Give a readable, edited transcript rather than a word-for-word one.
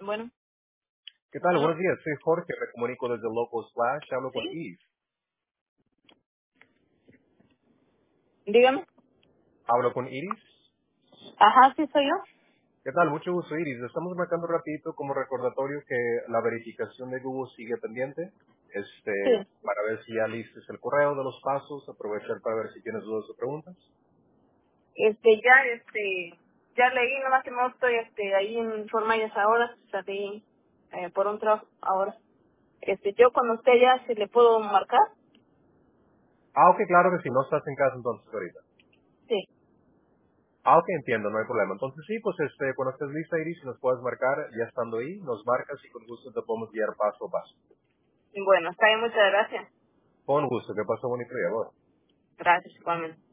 Bueno, ¿Qué tal? bueno, Buenos días, soy Jorge, me comunico desde Local Slash, hablo con sí, Iris. dígame. ¿Hablo con Iris? Ajá, sí soy yo. ¿Qué tal? Mucho gusto, Iris. Estamos marcando rapidito como recordatorio que la verificación de Google sigue pendiente, Sí. para ver si ya listes el correo de los pasos, aprovechar para ver si tienes dudas o preguntas. Ya leí, nomás que no estoy, ahí en Formallas ahora, salí por un trabajo ahora. Yo con usted ya se le puedo marcar. Ah, ok, claro que sí, no estás en casa entonces ahorita. Sí. Ah, ok, entiendo, no hay problema. Entonces sí, pues cuando estés lista, Iris, si nos puedes marcar, ya estando ahí, nos marcas y con gusto te podemos guiar paso a paso. Bueno, está bien, muchas gracias. Con gusto, que pasó bonito día, bueno. Gracias, igualmente.